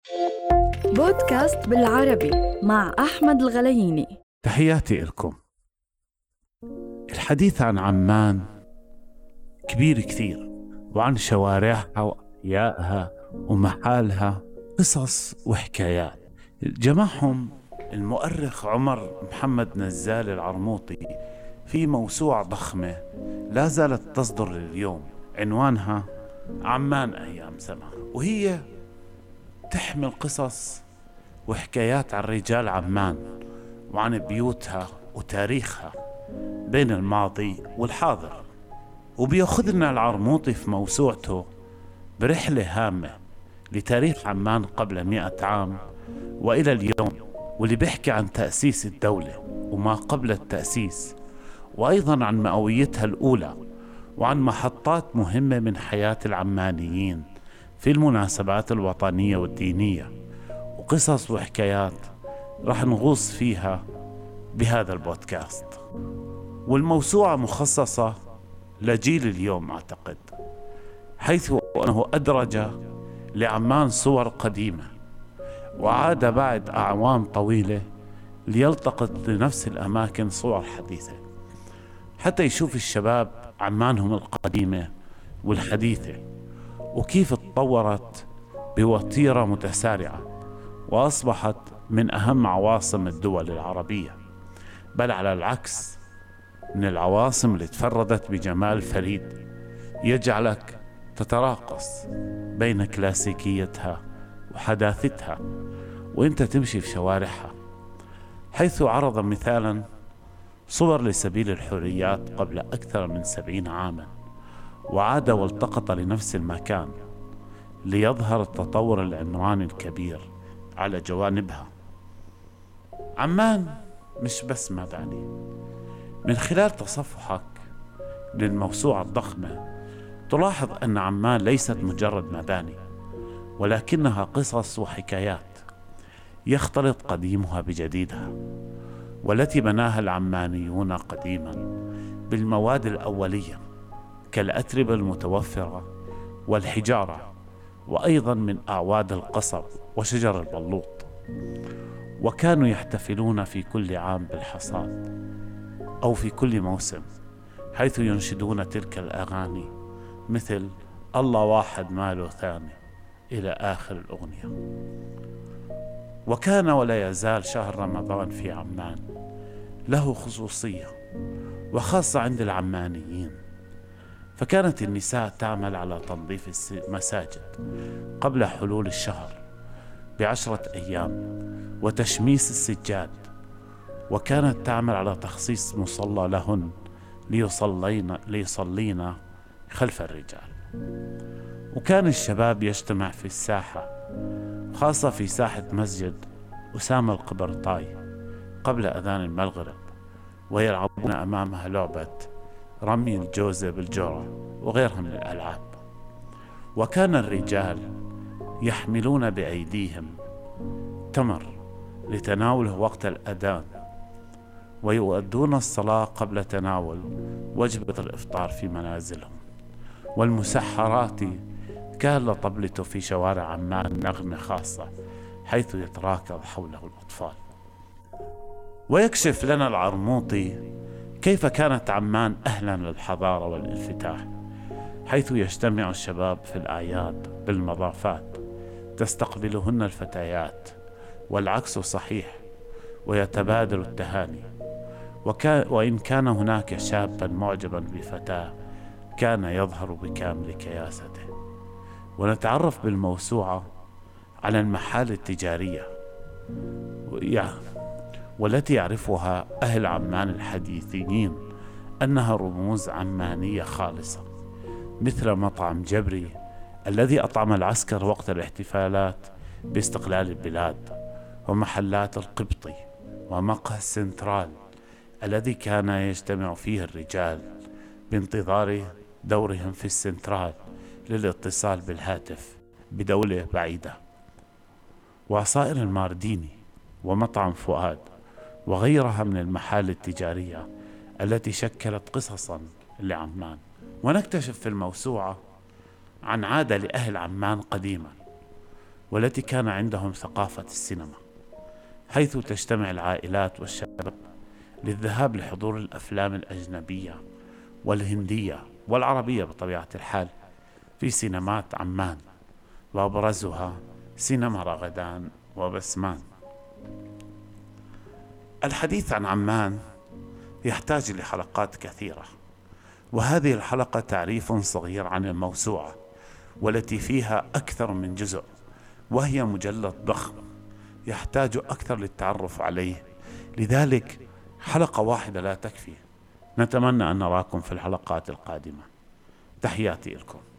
بودكاست بالعربي مع أحمد الغلييني. تحياتي لكم. الحديث عن عمان كبير كثير، وعن شوارعها وأحيائها ومحالها قصص وحكايات جمعهم المؤرخ عمر محمد نزال العرموطي في موسوعة ضخمة لا زالت تصدر لليوم، عنوانها عمان أيام سماء، وهي تحمل قصص وحكايات عن رجال عمان وعن بيوتها وتاريخها بين الماضي والحاضر. وبيأخذنا العرموطي في موسوعته برحلة هامة لتاريخ عمان قبل 100 عام وإلى اليوم، واللي بيحكي عن تأسيس الدولة وما قبل التأسيس، وأيضا عن مئويتها الأولى، وعن محطات مهمة من حياة العمانيين في المناسبات الوطنية والدينية، وقصص وحكايات رح نغوص فيها بهذا البودكاست. والموسوعة مخصصة لجيل اليوم أعتقد، حيث أنه أدرج لعمان صور قديمة وعاد بعد أعوام طويلة ليلتقط لنفس الأماكن صور حديثة، حتى يشوف الشباب عمانهم القديمة والحديثة وكيف تطورت بوتيرة متسارعة وأصبحت من أهم عواصم الدول العربية، بل على العكس من العواصم اللي تفردت بجمال فريد يجعلك تتراقص بين كلاسيكيتها وحداثتها وانت تمشي في شوارعها، حيث عرض مثالا صور لسبيل الحريات قبل أكثر من 70 عاما، وعاد والتقط لنفس المكان ليظهر التطور العمراني الكبير على جوانبها. عمان مش بس مباني. من خلال تصفحك للموسوعة الضخمة تلاحظ أن عمان ليست مجرد مباني، ولكنها قصص وحكايات يختلط قديمها بجديدها، والتي بناها العمانيون قديما بالمواد الأولية كالأتربة المتوفرة والحجارة، وأيضا من أعواد القصب وشجر البلوط. وكانوا يحتفلون في كل عام بالحصاد أو في كل موسم، حيث ينشدون تلك الأغاني مثل الله واحد ما له ثاني إلى آخر الأغنية. وكان ولا يزال شهر رمضان في عمان له خصوصية وخاصة عند العمانيين، فكانت النساء تعمل على تنظيف المساجد قبل حلول الشهر ب10 أيام وتشميس السجاد، وكانت تعمل على تخصيص مصلى لهن ليصلين خلف الرجال. وكان الشباب يجتمع في الساحة، خاصة في ساحة مسجد أسامة القبرطاي قبل أذان المغرب، ويلعبون أمامها لعبة رمي الجوزة بالجرة وغيرها من الألعاب. وكان الرجال يحملون بأيديهم تمر لتناوله وقت الأذان، ويؤدون الصلاة قبل تناول وجبة الإفطار في منازلهم. والمسحرات كان لطبلته في شوارع عمان نغمة خاصة، حيث يتراكض حوله الأطفال. ويكشف لنا العرموطي كيف كانت عمان أهلا للحضارة والانفتاح، حيث يجتمع الشباب في الأعياد بالمضافات تستقبلهن الفتيات، والعكس صحيح، ويتبادل التهاني. وإن كان هناك شابا معجبا بفتاة كان يظهر بكامل كياسته. ونتعرف بالموسوعة على المحال التجارية والتي يعرفها أهل عمان الحديثيين أنها رموز عمانية خالصة، مثل مطعم جبري الذي أطعم العسكر وقت الاحتفالات باستقلال البلاد، ومحلات القبطي، ومقهى السنترال الذي كان يجتمع فيه الرجال بانتظار دورهم في السنترال للاتصال بالهاتف بدولة بعيدة، وعصائر المارديني، ومطعم فؤاد، وغيرها من المحال التجارية التي شكلت قصصا لعمان. ونكتشف في الموسوعة عن عادة لأهل عمان قديما، والتي كان عندهم ثقافة السينما، حيث تجتمع العائلات والشباب للذهاب لحضور الأفلام الأجنبية والهندية والعربية بطبيعة الحال في سينمات عمان، وأبرزها سينما رغدان وبسمان. الحديث عن عمان يحتاج لحلقات كثيرة، وهذه الحلقة تعريف صغير عن الموسوعة والتي فيها أكثر من جزء، وهي مجلد ضخم يحتاج أكثر للتعرف عليه، لذلك حلقة واحدة لا تكفي. نتمنى أن نراكم في الحلقات القادمة. تحياتي لكم.